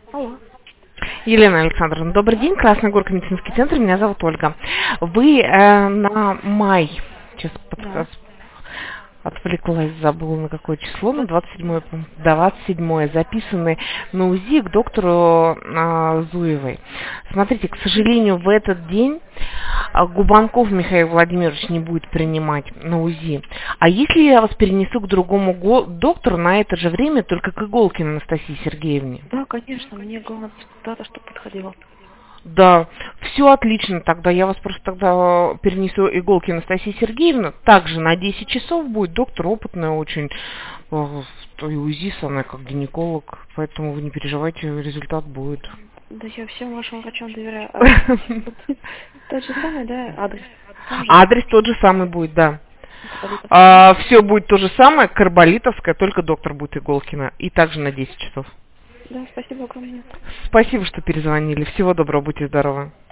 Алло. Елена Александровна, добрый день, Красная Горка, медицинский центр, меня зовут Ольга. Вы на май, сейчас Да. отвлеклась, забыла на какое число, на 27-е, 27-е, записаны на УЗИ к доктору Зуевой. Смотрите, к сожалению, в этот день Губанков Михаил Владимирович не будет принимать на УЗИ. А если я вас перенесу к другому доктору на это же время, только к Иголкиной Анастасии Сергеевне? Да, конечно, мне главное дата, чтобы подходила. Да, все отлично тогда. Я вас просто тогда перенесу Иголкину Анастасию Сергеевну. Также на 10 часов будет доктор опытный очень. И УЗИ самая как гинеколог. Поэтому вы не переживайте, результат будет. Да я всем вашим врачам доверяю. Тот же самый, да, адрес? Адрес тот же самый будет, да. Все будет то же самое, Карболитовская, только доктор будет Иголкина. И также на 10 часов. Да, спасибо огромное. Спасибо, что перезвонили. Всего доброго, будьте здоровы.